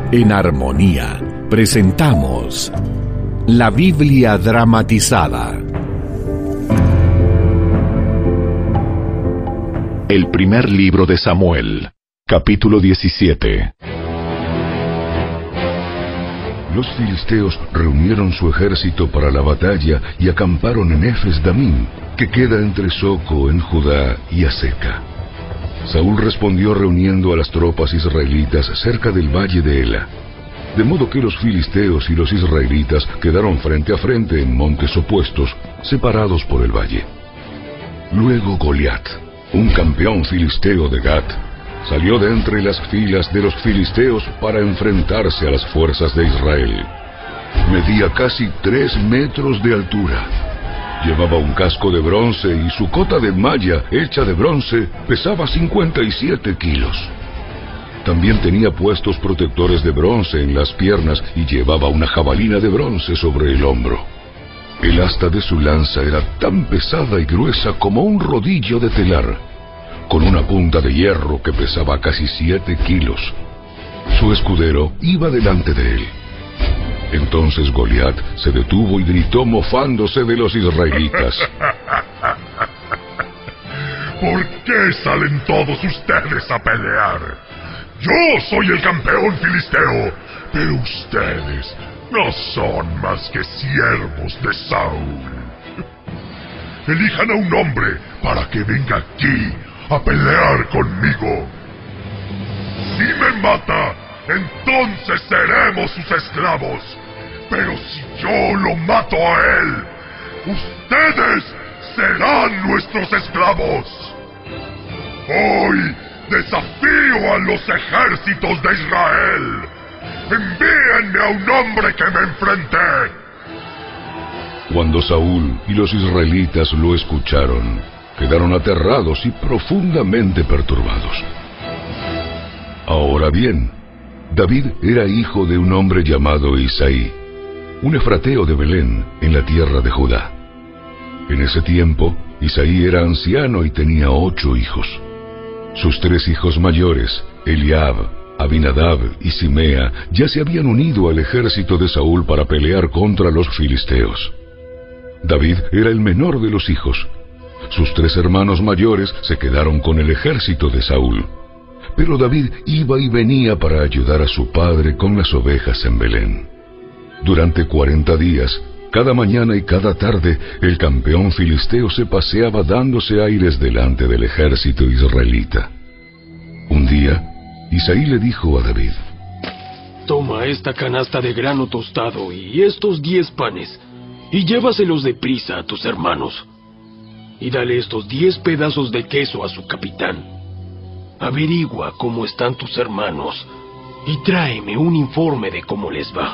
En Armonía presentamos la Biblia dramatizada. El primer libro de Samuel, capítulo 17. Los filisteos reunieron su ejército para la batalla y acamparon en Efes-Damim, que queda entre Soco en Judá y Aseca. Saúl respondió reuniendo a las tropas israelitas cerca del valle de Ela, de modo que los filisteos y los israelitas quedaron frente a frente en montes opuestos, separados por el valle. Luego Goliat, un campeón filisteo de Gat, salió de entre las filas de los filisteos para enfrentarse a las fuerzas de Israel. Medía casi 3 metros de altura. Llevaba un casco de bronce y su cota de malla hecha de bronce pesaba 57 kilos. También tenía puestos protectores de bronce en las piernas y llevaba una jabalina de bronce sobre el hombro. El asta de su lanza era tan pesada y gruesa como un rodillo de telar, con una punta de hierro que pesaba casi 7 kilos. Su escudero iba delante de él. Entonces Goliat se detuvo y gritó mofándose de los israelitas: ¿Por qué salen todos ustedes a pelear? Yo soy el campeón filisteo, pero ustedes no son más que siervos de Saúl. Elijan a un hombre para que venga aquí a pelear conmigo. Si me mata, entonces seremos sus esclavos. Pero si yo lo mato a él, ustedes serán nuestros esclavos. Hoy desafío a los ejércitos de Israel. Envíenme a un hombre que me enfrente. Cuando Saúl y los israelitas lo escucharon, quedaron aterrados y profundamente perturbados. Ahora bien, David era hijo de un hombre llamado Isaí, un efrateo de Belén, en la tierra de Judá. En ese tiempo, Isaí era anciano y tenía 8 hijos. Sus 3 hijos mayores, Eliab, Abinadab y Simea, ya se habían unido al ejército de Saúl para pelear contra los filisteos. David era el menor de los hijos. Sus 3 hermanos mayores se quedaron con el ejército de Saúl. Pero David iba y venía para ayudar a su padre con las ovejas en Belén. Durante 40 días, cada mañana y cada tarde, el campeón filisteo se paseaba dándose aires delante del ejército israelita. Un día, Isaí le dijo a David: Toma esta canasta de grano tostado y estos 10 panes, y llévaselos deprisa a tus hermanos. Y dale estos 10 pedazos de queso a su capitán. Averigua cómo están tus hermanos y tráeme un informe de cómo les va.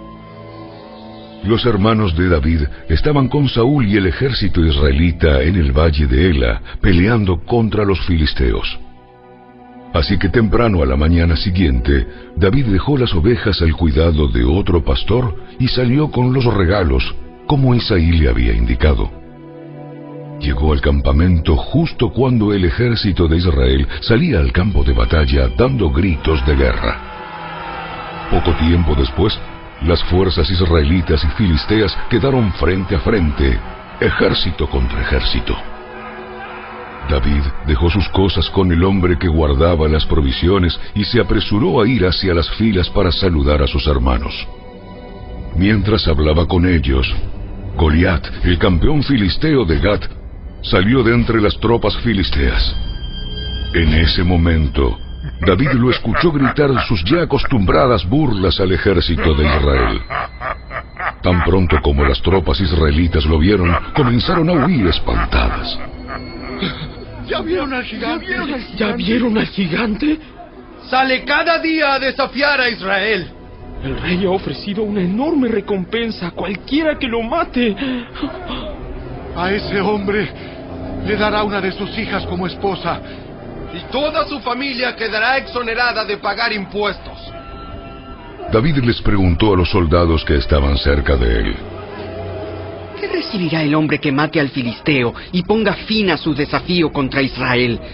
Los hermanos de David estaban con Saúl y el ejército israelita en el valle de Ela, peleando contra los filisteos. Así que temprano a la mañana siguiente, David dejó las ovejas al cuidado de otro pastor y salió con los regalos, como Isaí le había indicado. Llegó al campamento justo cuando el ejército de Israel salía al campo de batalla dando gritos de guerra. Poco tiempo después, las fuerzas israelitas y filisteas quedaron frente a frente, ejército contra ejército. David dejó sus cosas con el hombre que guardaba las provisiones y se apresuró a ir hacia las filas para saludar a sus hermanos. Mientras hablaba con ellos, Goliat, el campeón filisteo de Gat, salió de entre las tropas filisteas. En ese momento, David lo escuchó gritar sus ya acostumbradas burlas al ejército de Israel. Tan pronto como las tropas israelitas lo vieron, comenzaron a huir espantadas. ¿Ya vieron al gigante? ¿Ya vieron al gigante? Sale cada día a desafiar a Israel. El rey ha ofrecido una enorme recompensa a cualquiera que lo mate. A ese hombre le dará una de sus hijas como esposa. Y toda su familia quedará exonerada de pagar impuestos. David les preguntó a los soldados que estaban cerca de él: ¿Qué recibirá el hombre que mate al filisteo y ponga fin a su desafío contra Israel?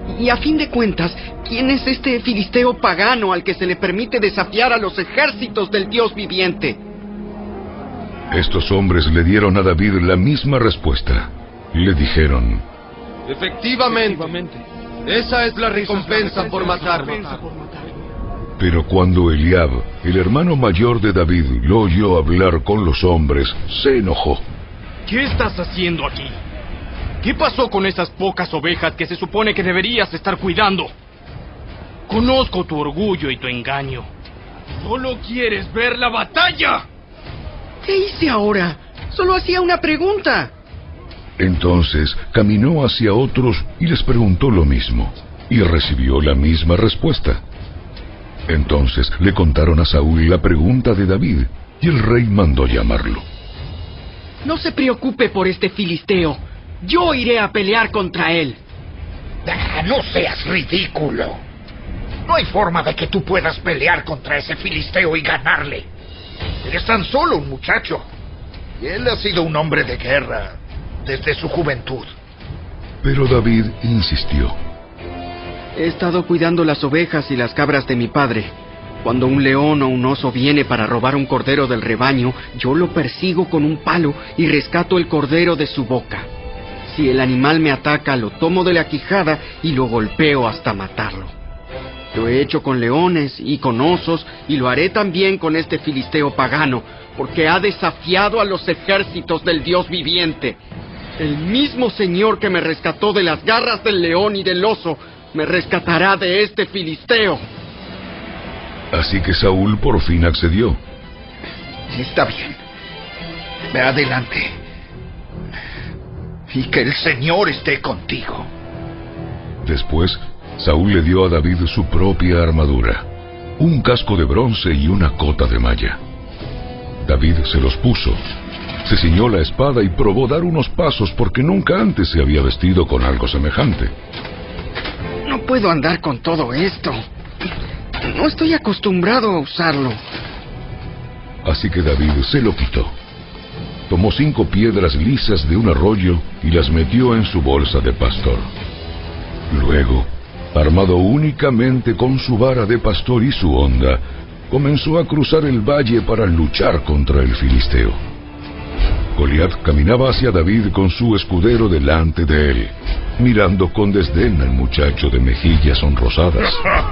Y a fin de cuentas, ¿quién es este filisteo pagano al que se le permite desafiar a los ejércitos del Dios viviente? Estos hombres le dieron a David la misma respuesta. Le dijeron: Efectivamente, esa es la recompensa por matarlo. Pero cuando Eliab, el hermano mayor de David, lo oyó hablar con los hombres, se enojó. ¿Qué estás haciendo aquí? ¿Qué pasó con esas pocas ovejas que se supone que deberías estar cuidando? Conozco tu orgullo y tu engaño. ¡Solo quieres ver la batalla! ¿Qué hice ahora? Solo hacía una pregunta. Entonces caminó hacia otros y les preguntó lo mismo, y recibió la misma respuesta. Entonces le contaron a Saúl la pregunta de David, y el rey mandó llamarlo. No se preocupe por este filisteo. Yo iré a pelear contra él. No seas ridículo. No hay forma de que tú puedas pelear contra ese filisteo y ganarle. Eres tan solo un muchacho. Y él ha sido un hombre de guerra desde su juventud. Pero David insistió. He estado cuidando las ovejas y las cabras de mi padre. Cuando un león o un oso viene para robar un cordero del rebaño, yo lo persigo con un palo y rescato el cordero de su boca. Si el animal me ataca, lo tomo de la quijada y lo golpeo hasta matarlo. Lo he hecho con leones y con osos, y lo haré también con este filisteo pagano, porque ha desafiado a los ejércitos del Dios viviente. El mismo Señor que me rescató de las garras del león y del oso, me rescatará de este filisteo. Así que Saúl por fin accedió. Está bien. Ve adelante. Y que el Señor esté contigo. Después, Saúl le dio a David su propia armadura, un casco de bronce y una cota de malla. David se los puso, se ciñó la espada y probó dar unos pasos porque nunca antes se había vestido con algo semejante. No puedo andar con todo esto. No estoy acostumbrado a usarlo. Así que David se lo quitó. Tomó 5 piedras lisas de un arroyo y las metió en su bolsa de pastor. Luego, armado únicamente con su vara de pastor y su honda, comenzó a cruzar el valle para luchar contra el filisteo. Goliat caminaba hacia David con su escudero delante de él, mirando con desdén al muchacho de mejillas sonrosadas.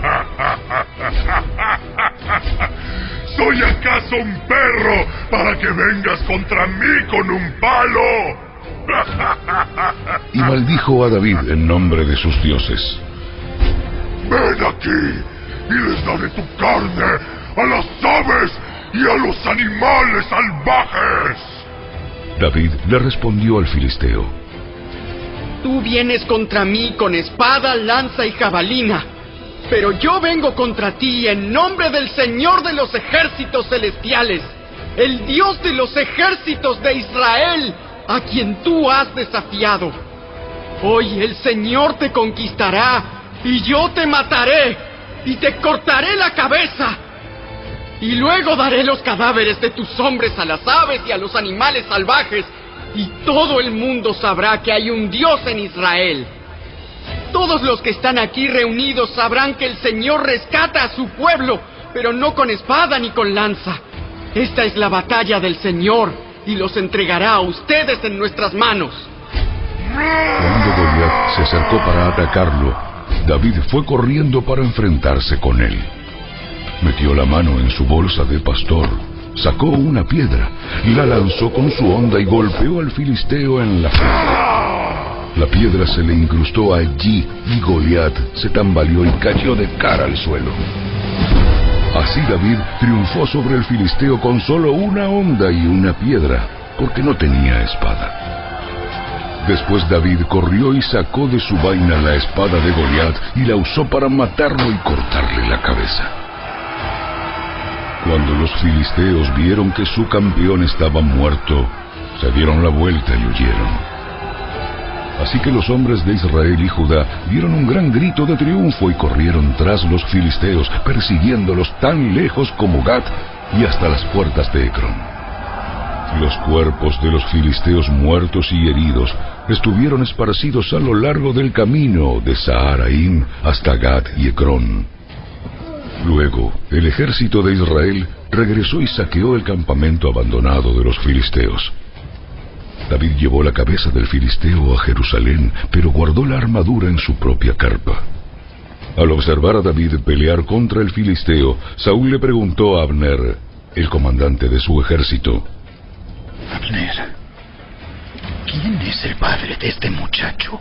¿Soy acaso un perro para que vengas contra mí con un palo? Y maldijo a David en nombre de sus dioses. Ven aquí y les daré tu carne a las aves y a los animales salvajes. David le respondió al filisteo: Tú vienes contra mí con espada, lanza y jabalina, pero yo vengo contra ti en nombre del Señor de los ejércitos celestiales, el Dios de los ejércitos de Israel, a quien tú has desafiado. Hoy el Señor te conquistará, y yo te mataré, y te cortaré la cabeza. Y luego daré los cadáveres de tus hombres a las aves y a los animales salvajes, y todo el mundo sabrá que hay un Dios en Israel. Todos los que están aquí reunidos sabrán que el Señor rescata a su pueblo, pero no con espada ni con lanza. Esta es la batalla del Señor, y los entregará a ustedes en nuestras manos. Cuando Goliat se acercó para atacarlo, David fue corriendo para enfrentarse con él. Metió la mano en su bolsa de pastor, sacó una piedra, la lanzó con su honda y golpeó al filisteo en la frente. La piedra se le incrustó allí y Goliat se tambaleó y cayó de cara al suelo. Así David triunfó sobre el filisteo con solo una honda y una piedra, porque no tenía espada. Después David corrió y sacó de su vaina la espada de Goliat y la usó para matarlo y cortarle la cabeza. Cuando los filisteos vieron que su campeón estaba muerto, se dieron la vuelta y huyeron. Así que los hombres de Israel y Judá dieron un gran grito de triunfo y corrieron tras los filisteos, persiguiéndolos tan lejos como Gat y hasta las puertas de Ecrón. Los cuerpos de los filisteos muertos y heridos estuvieron esparcidos a lo largo del camino de Saharaim hasta Gat y Ecrón. Luego, el ejército de Israel regresó y saqueó el campamento abandonado de los filisteos. David llevó la cabeza del filisteo a Jerusalén, pero guardó la armadura en su propia carpa. Al observar a David pelear contra el filisteo, Saúl le preguntó a Abner, el comandante de su ejército: Abner, ¿quién es el padre de este muchacho?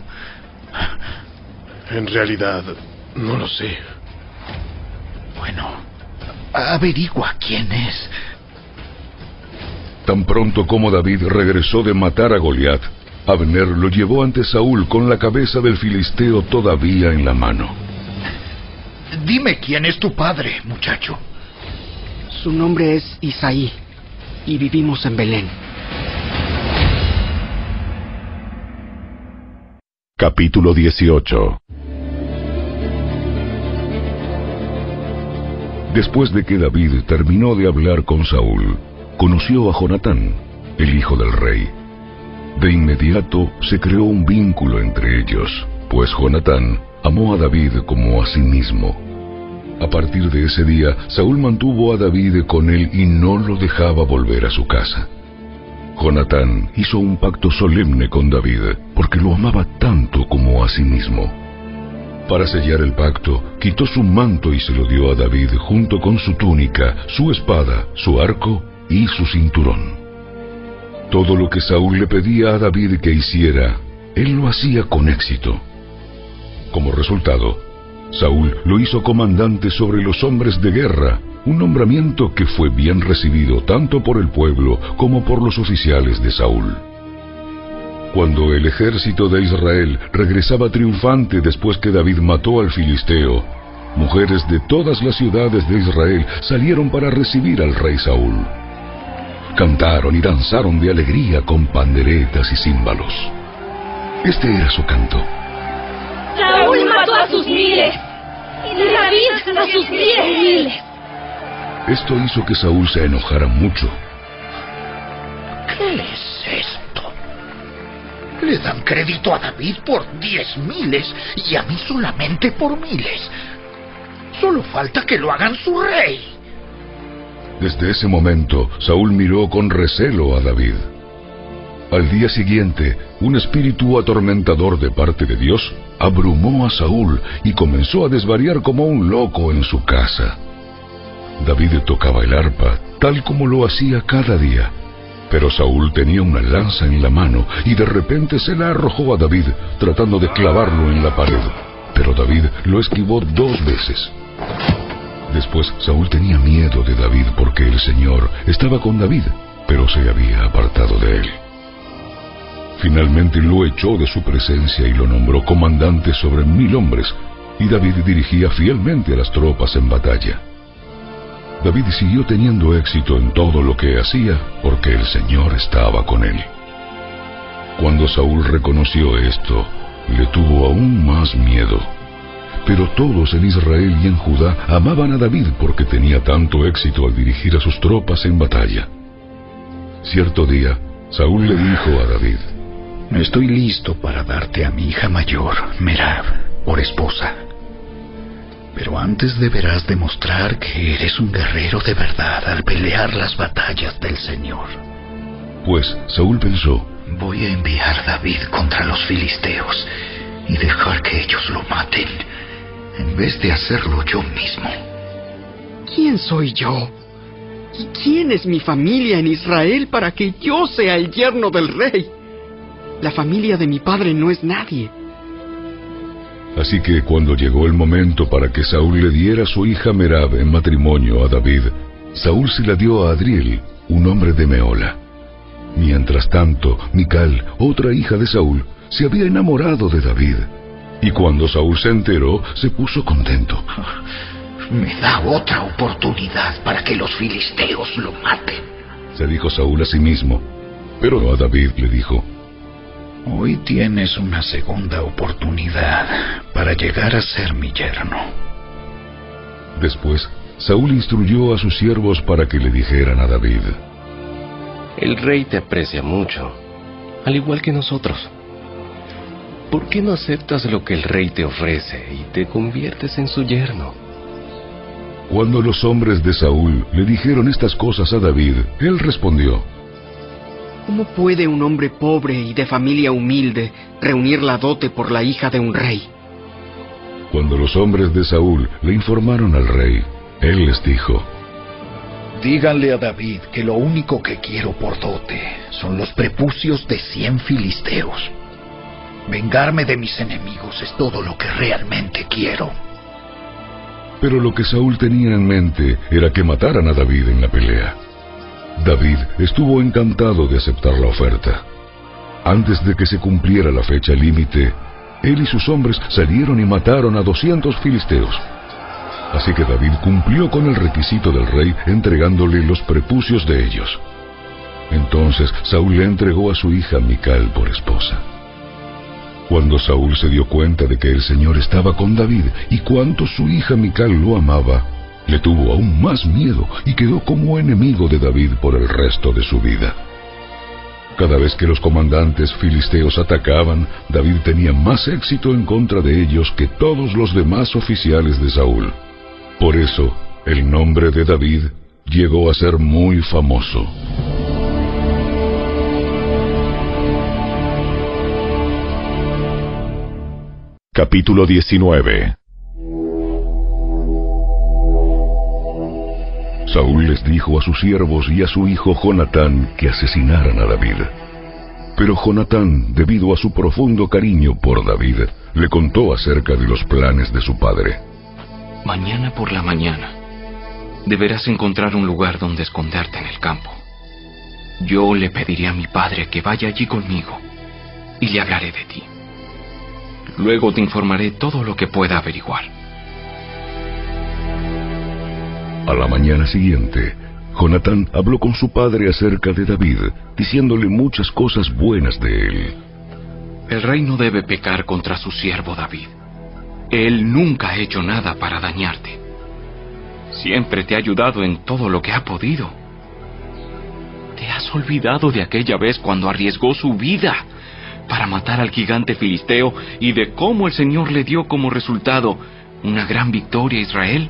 En realidad, no lo sé. Bueno, averigua quién es. Tan pronto como David regresó de matar a Goliat, Abner lo llevó ante Saúl con la cabeza del filisteo todavía en la mano. Dime quién es tu padre, muchacho. Su nombre es Isaí, y vivimos en Belén. Capítulo 18. Después de que David terminó de hablar con Saúl, conoció a Jonatán, el hijo del rey. De inmediato se creó un vínculo entre ellos, pues Jonatán amó a David como a sí mismo. A partir de ese día, Saúl mantuvo a David con él y no lo dejaba volver a su casa. Jonatán hizo un pacto solemne con David, porque lo amaba tanto como a sí mismo. Para sellar el pacto, quitó su manto y se lo dio a David junto con su túnica, su espada, su arco y su cinturón. Todo lo que Saúl le pedía a David que hiciera, él lo hacía con éxito. Como resultado, Saúl lo hizo comandante sobre los hombres de guerra, un nombramiento que fue bien recibido tanto por el pueblo como por los oficiales de Saúl. Cuando el ejército de Israel regresaba triunfante después que David mató al filisteo, mujeres de todas las ciudades de Israel salieron para recibir al rey Saúl. Cantaron y danzaron de alegría con panderetas y címbalos. Este era su canto. Saúl mató a sus miles, y David a sus 10,000. Esto hizo que Saúl se enojara mucho. ¿Qué es esto? Le dan crédito a David por 10,000 y a mí solamente por 1,000. Solo falta que lo hagan su rey. Desde ese momento, Saúl miró con recelo a David. Al día siguiente, un espíritu atormentador de parte de Dios abrumó a Saúl y comenzó a desvariar como un loco en su casa. David tocaba el arpa, tal como lo hacía cada día, pero Saúl tenía una lanza en la mano y de repente se la arrojó a David, tratando de clavarlo en la pared, pero David lo esquivó 2 veces. Después, Saúl tenía miedo de David porque el Señor estaba con David, pero se había apartado de él. Finalmente lo echó de su presencia y lo nombró comandante sobre 1,000 hombres, y David dirigía fielmente a las tropas en batalla. David siguió teniendo éxito en todo lo que hacía, porque el Señor estaba con él. Cuando Saúl reconoció esto, le tuvo aún más miedo. Pero todos en Israel y en Judá amaban a David porque tenía tanto éxito al dirigir a sus tropas en batalla. Cierto día, Saúl le dijo a David: Estoy listo para darte a mi hija mayor, Merab, por esposa. Pero antes deberás demostrar que eres un guerrero de verdad al pelear las batallas del Señor. Pues Saúl pensó: voy a enviar a David contra los filisteos y dejar que ellos lo maten, en vez de hacerlo yo mismo. ¿Quién soy yo? ¿Y quién es mi familia en Israel para que yo sea el yerno del rey? La familia de mi padre no es nadie. Así que cuando llegó el momento para que Saúl le diera su hija Merab en matrimonio a David, Saúl se la dio a Adriel, un hombre de Mehola. Mientras tanto, Mical, otra hija de Saúl, se había enamorado de David. Y cuando Saúl se enteró, se puso contento. Me da otra oportunidad para que los filisteos lo maten, se dijo Saúl a sí mismo. Pero a David le dijo: hoy tienes una segunda oportunidad para llegar a ser mi yerno. Después, Saúl instruyó a sus siervos para que le dijeran a David: El rey te aprecia mucho, al igual que nosotros. ¿Por qué no aceptas lo que el rey te ofrece y te conviertes en su yerno? Cuando los hombres de Saúl le dijeron estas cosas a David, él respondió: ¿Cómo puede un hombre pobre y de familia humilde reunir la dote por la hija de un rey? Cuando los hombres de Saúl le informaron al rey, él les dijo: Díganle a David que lo único que quiero por dote son los prepucios de 100 filisteos. Vengarme de mis enemigos es todo lo que realmente quiero. Pero lo que Saúl tenía en mente era que mataran a David en la pelea. David estuvo encantado de aceptar la oferta. Antes de que se cumpliera la fecha límite, él y sus hombres salieron y mataron a 200 filisteos. Así que David cumplió con el requisito del rey entregándole los prepucios de ellos. Entonces Saúl le entregó a su hija Mical por esposa. Cuando Saúl se dio cuenta de que el Señor estaba con David y cuánto su hija Mical lo amaba, le tuvo aún más miedo y quedó como enemigo de David por el resto de su vida. Cada vez que los comandantes filisteos atacaban, David tenía más éxito en contra de ellos que todos los demás oficiales de Saúl. Por eso, el nombre de David llegó a ser muy famoso. Capítulo 19. Saúl les dijo a sus siervos y a su hijo Jonatán que asesinaran a David. Pero Jonatán, debido a su profundo cariño por David, le contó acerca de los planes de su padre. Mañana por la mañana deberás encontrar un lugar donde esconderte en el campo. Yo le pediré a mi padre que vaya allí conmigo y le hablaré de ti. Luego te informaré todo lo que pueda averiguar. A la mañana siguiente, Jonatán habló con su padre acerca de David, diciéndole muchas cosas buenas de él. El rey no debe pecar contra su siervo David. Él nunca ha hecho nada para dañarte. Siempre te ha ayudado en todo lo que ha podido. ¿Te has olvidado de aquella vez cuando arriesgó su vida para matar al gigante filisteo y de cómo el Señor le dio como resultado una gran victoria a Israel?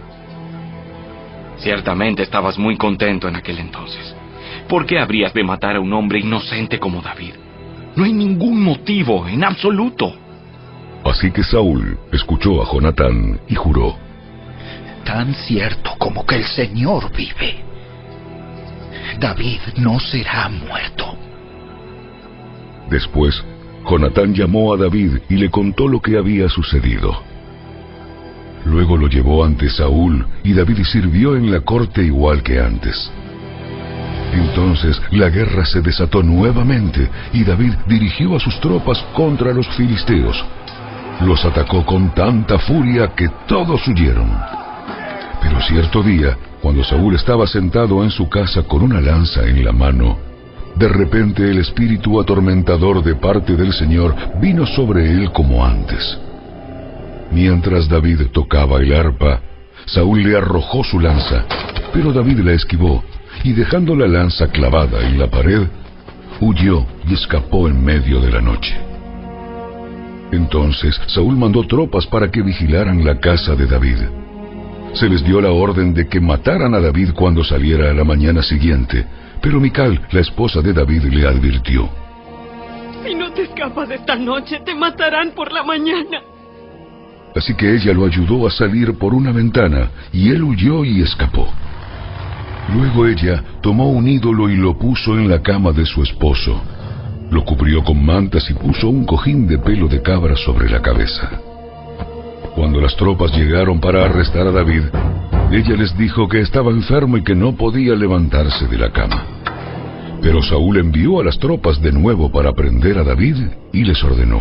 Ciertamente estabas muy contento en aquel entonces. ¿Por qué habrías de matar a un hombre inocente como David? No hay ningún motivo, en absoluto. Así que Saúl escuchó a Jonatán y juró: Tan cierto como que el Señor vive, David no será muerto. Después, Jonatán llamó a David y le contó lo que había sucedido. Luego lo llevó ante Saúl y David sirvió en la corte igual que antes. Entonces la guerra se desató nuevamente y David dirigió a sus tropas contra los filisteos. Los atacó con tanta furia que todos huyeron. Pero cierto día, cuando Saúl estaba sentado en su casa con una lanza en la mano, de repente el espíritu atormentador de parte del Señor vino sobre él como antes. Mientras David tocaba el arpa, Saúl le arrojó su lanza, pero David la esquivó, y dejando la lanza clavada en la pared, huyó y escapó en medio de la noche. Entonces Saúl mandó tropas para que vigilaran la casa de David. Se les dio la orden de que mataran a David cuando saliera a la mañana siguiente, pero Mical, la esposa de David, le advirtió: Si no te escapas esta noche, te matarán por la mañana. Así que ella lo ayudó a salir por una ventana, y él huyó y escapó. Luego ella tomó un ídolo y lo puso en la cama de su esposo. Lo cubrió con mantas y puso un cojín de pelo de cabra sobre la cabeza. Cuando las tropas llegaron para arrestar a David, ella les dijo que estaba enfermo y que no podía levantarse de la cama. Pero Saúl envió a las tropas de nuevo para prender a David y les ordenó: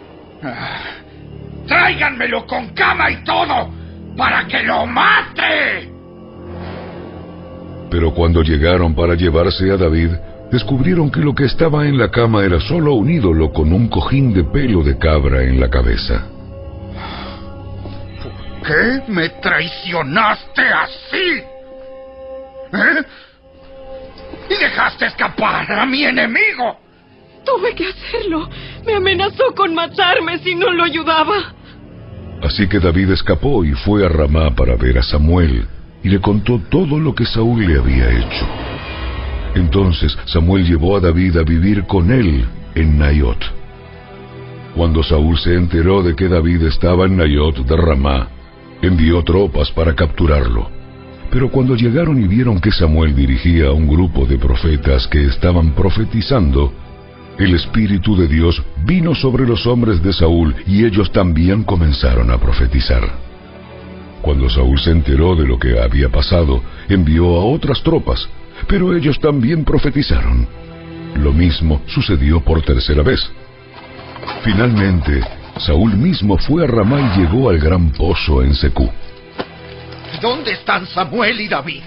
¡Tráiganmelo con cama y todo, para que lo mate! Pero cuando llegaron para llevarse a David, descubrieron que lo que estaba en la cama era solo un ídolo con un cojín de pelo de cabra en la cabeza. ¿Por qué me traicionaste así? y dejaste escapar a mi enemigo. Tuve que hacerlo. Me amenazó con matarme si no lo ayudaba. Así que David escapó y fue a Ramá para ver a Samuel, y le contó todo lo que Saúl le había hecho. Entonces Samuel llevó a David a vivir con él en Naiot. Cuando Saúl se enteró de que David estaba en Naiot de Ramá, envió tropas para capturarlo. Pero cuando llegaron y vieron que Samuel dirigía a un grupo de profetas que estaban profetizando, el Espíritu de Dios vino sobre los hombres de Saúl y ellos también comenzaron a profetizar. Cuando Saúl se enteró de lo que había pasado, envió a otras tropas, pero ellos también profetizaron. Lo mismo sucedió por tercera vez. Finalmente, Saúl mismo fue a Ramá y llegó al gran pozo en Secú. ¿Dónde están Samuel y David?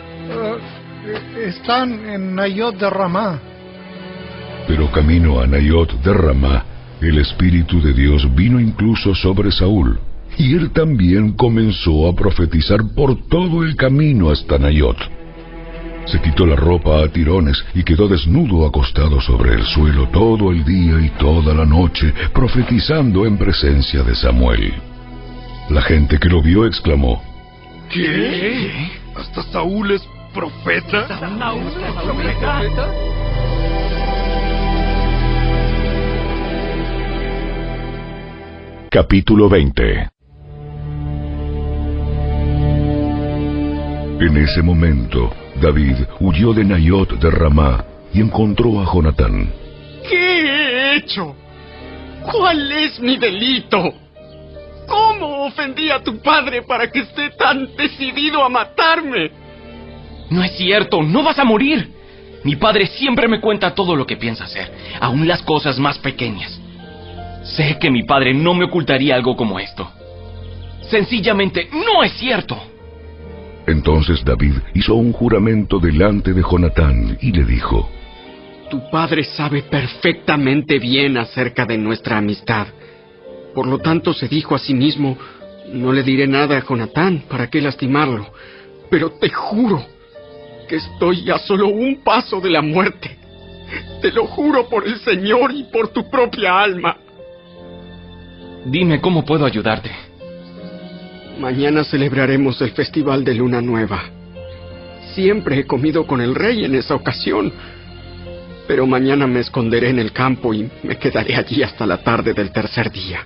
Están en Naiot de Ramá. Pero camino a Naiot de Ramá, el Espíritu de Dios vino incluso sobre Saúl, y él también comenzó a profetizar por todo el camino hasta Naiot. Se quitó la ropa a tirones y quedó desnudo acostado sobre el suelo todo el día y toda la noche, profetizando en presencia de Samuel. La gente que lo vio exclamó: ¿Qué? ¿Hasta Saúl es profeta? ¿Saúl es profeta? Capítulo 20. En ese momento, David huyó de Naiot de Ramá y encontró a Jonatán. ¿Qué he hecho? ¿Cuál es mi delito? ¿Cómo ofendí a tu padre para que esté tan decidido a matarme? No es cierto, no vas a morir. Mi padre siempre me cuenta todo lo que piensa hacer, aun las cosas más pequeñas. Sé que mi padre no me ocultaría algo como esto. Sencillamente, no es cierto. Entonces David hizo un juramento delante de Jonatán y le dijo: Tu padre sabe perfectamente bien acerca de nuestra amistad. Por lo tanto se dijo a sí mismo: no le diré nada a Jonatán, ¿para qué lastimarlo? Pero te juro que estoy a solo un paso de la muerte. Te lo juro por el Señor y por tu propia alma. Dime cómo puedo ayudarte. Mañana celebraremos el Festival de Luna Nueva. Siempre he comido con el rey en esa ocasión. Pero mañana me esconderé en el campo y me quedaré allí hasta la tarde del tercer día.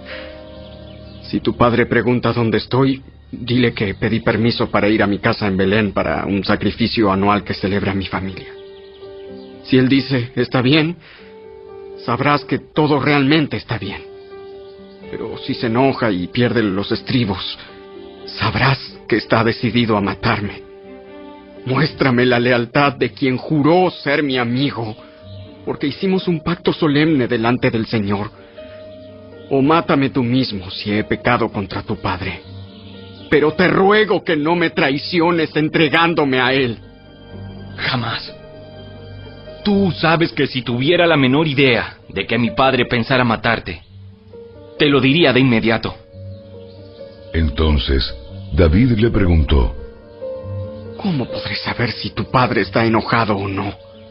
Si tu padre pregunta dónde estoy, dile que pedí permiso para ir a mi casa en Belén para un sacrificio anual que celebra mi familia. Si él dice, está bien, sabrás que todo realmente está bien. Pero si se enoja y pierde los estribos, sabrás que está decidido a matarme. Muéstrame la lealtad de quien juró ser mi amigo, porque hicimos un pacto solemne delante del Señor. O mátame tú mismo si he pecado contra tu padre. Pero te ruego que no me traiciones entregándome a él. Jamás. Tú sabes que si tuviera la menor idea de que mi padre pensara matarte, te lo diría de inmediato. Entonces David le preguntó: ¿Cómo podré saber si tu padre está enojado o no?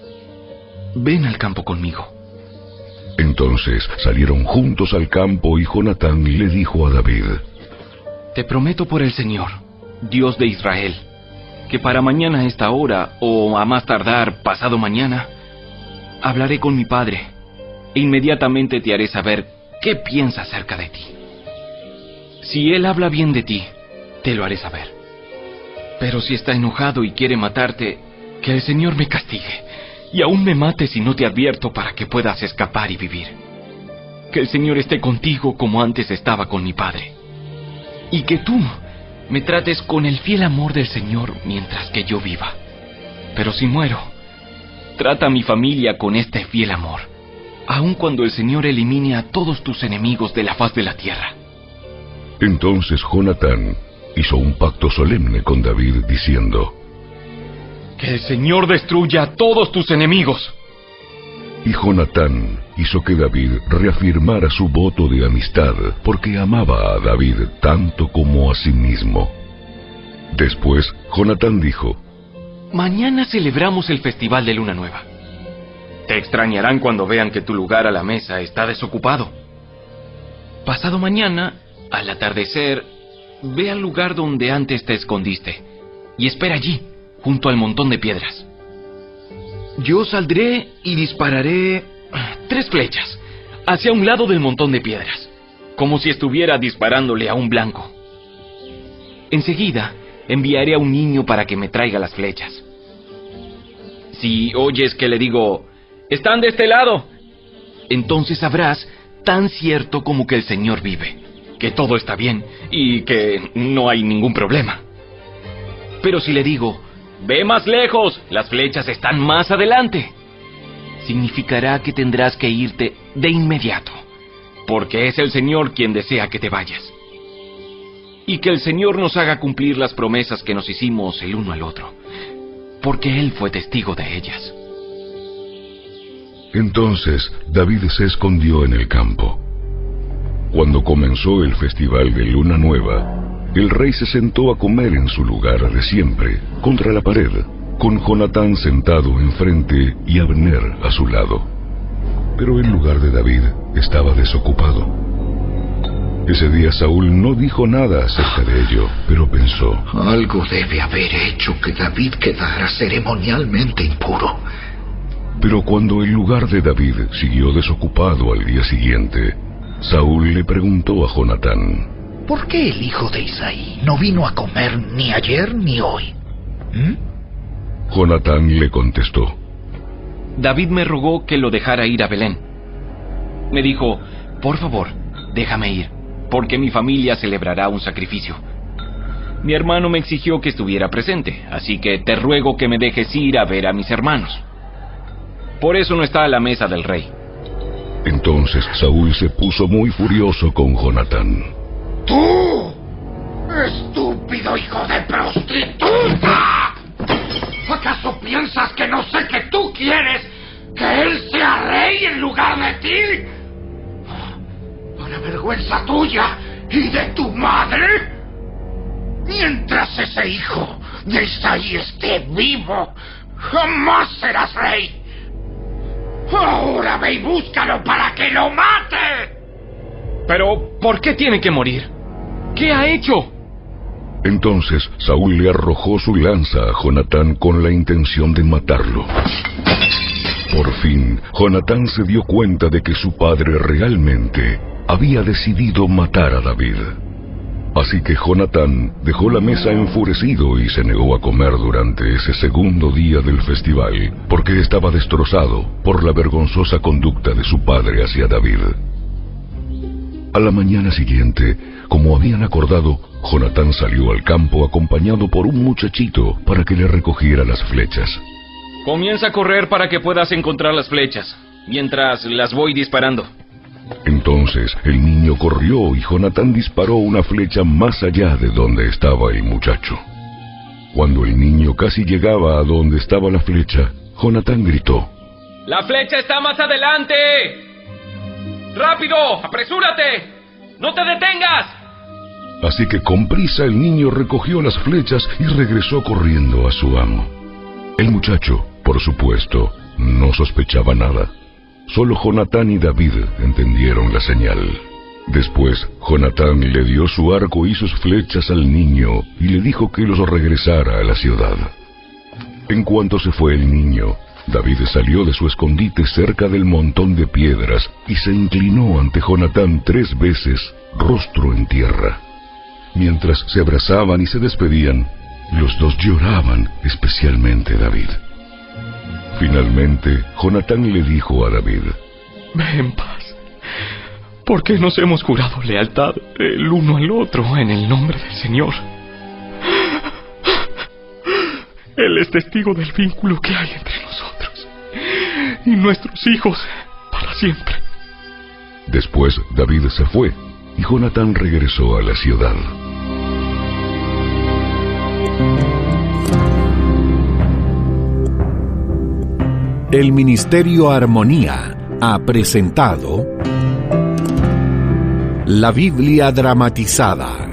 Ven al campo conmigo. Entonces salieron juntos al campo y Jonatán le dijo a David: Te prometo por el Señor, Dios de Israel, que para mañana a esta hora, o a más tardar pasado mañana, hablaré con mi padre e inmediatamente te haré saber qué piensa acerca de ti. Si él habla bien de ti, te lo haré saber. Pero si está enojado y quiere matarte, que el Señor me castigue, y aún me mate si no te advierto para que puedas escapar y vivir. Que el Señor esté contigo como antes estaba con mi padre. Y que tú me trates con el fiel amor del Señor mientras que yo viva. Pero si muero, trata a mi familia con este fiel amor, aun cuando el Señor elimine a todos tus enemigos de la faz de la tierra. Entonces Jonatán hizo un pacto solemne con David diciendo: Que el Señor destruya a todos tus enemigos. Y Jonatán hizo que David reafirmara su voto de amistad, porque amaba a David tanto como a sí mismo. Después Jonatán dijo: Mañana celebramos el Festival de Luna Nueva. Te extrañarán cuando vean que tu lugar a la mesa está desocupado. Pasado mañana, al atardecer, ve al lugar donde antes te escondiste y espera allí, junto al montón de piedras. Yo saldré y dispararé 3 flechas hacia un lado del montón de piedras, como si estuviera disparándole a un blanco. Enseguida, enviaré a un niño para que me traiga las flechas. Si oyes que le digo, «¡Están de este lado!», entonces sabrás, tan cierto como que el Señor vive, que todo está bien y que no hay ningún problema. Pero si le digo, «¡Ve más lejos! ¡Las flechas están más adelante!», significará que tendrás que irte de inmediato, porque es el Señor quien desea que te vayas. Y que el Señor nos haga cumplir las promesas que nos hicimos el uno al otro, porque Él fue testigo de ellas. Entonces David se escondió en el campo. Cuando comenzó el festival de Luna Nueva, el rey se sentó a comer en su lugar de siempre, contra la pared, con Jonatán sentado enfrente y Abner a su lado. Pero el lugar de David estaba desocupado. Ese día Saúl no dijo nada acerca de ello, pero pensó: algo debe haber hecho que David quedara ceremonialmente impuro. Pero cuando el lugar de David siguió desocupado al día siguiente, Saúl le preguntó a Jonatán: ¿por qué el hijo de Isaí no vino a comer ni ayer ni hoy? Jonatán le contestó: David me rogó que lo dejara ir a Belén. Me dijo: por favor, déjame ir, porque mi familia celebrará un sacrificio. Mi hermano me exigió que estuviera presente, así que te ruego que me dejes ir a ver a mis hermanos. Por eso no está a la mesa del rey. Entonces Saúl se puso muy furioso con Jonatán. ¡Tú! ¡Estúpido hijo de prostituta! ¿Acaso piensas que no sé que tú quieres que él sea rey en lugar de ti? ¿Para vergüenza tuya y de tu madre? Mientras ese hijo de Isaí esté vivo, jamás serás rey. Ahora ve y búscalo para que lo mate. Pero, ¿por qué tiene que morir? ¿Qué ha hecho? Entonces Saúl le arrojó su lanza a Jonatán con la intención de matarlo. Por fin, Jonatán se dio cuenta de que su padre realmente había decidido matar a David. Así que Jonatán dejó la mesa enfurecido y se negó a comer durante ese segundo día del festival, porque estaba destrozado por la vergonzosa conducta de su padre hacia David. A la mañana siguiente, como habían acordado, Jonatán salió al campo acompañado por un muchachito para que le recogiera las flechas. Comienza a correr para que puedas encontrar las flechas, mientras las voy disparando. Entonces el niño corrió y Jonatán disparó una flecha más allá de donde estaba el muchacho. Cuando el niño casi llegaba a donde estaba la flecha, Jonatán gritó: ¡la flecha está más adelante! ¡Rápido! ¡Apresúrate! ¡No te detengas! Así que con prisa el niño recogió las flechas y regresó corriendo a su amo. El muchacho, por supuesto, no sospechaba nada. Solo Jonatán y David entendieron la señal. Después, Jonatán le dio su arco y sus flechas al niño y le dijo que los regresara a la ciudad. En cuanto se fue el niño, David salió de su escondite cerca del montón de piedras y se inclinó ante Jonatán 3 veces, rostro en tierra. Mientras se abrazaban y se despedían, los dos lloraban, especialmente David. Finalmente, Jonatán le dijo a David: ve en paz, porque nos hemos jurado lealtad el uno al otro en el nombre del Señor. Él es testigo del vínculo que hay entre nosotros y nuestros hijos para siempre. Después David se fue y Jonatán regresó a la ciudad. El Ministerio Armonía ha presentado La Biblia dramatizada,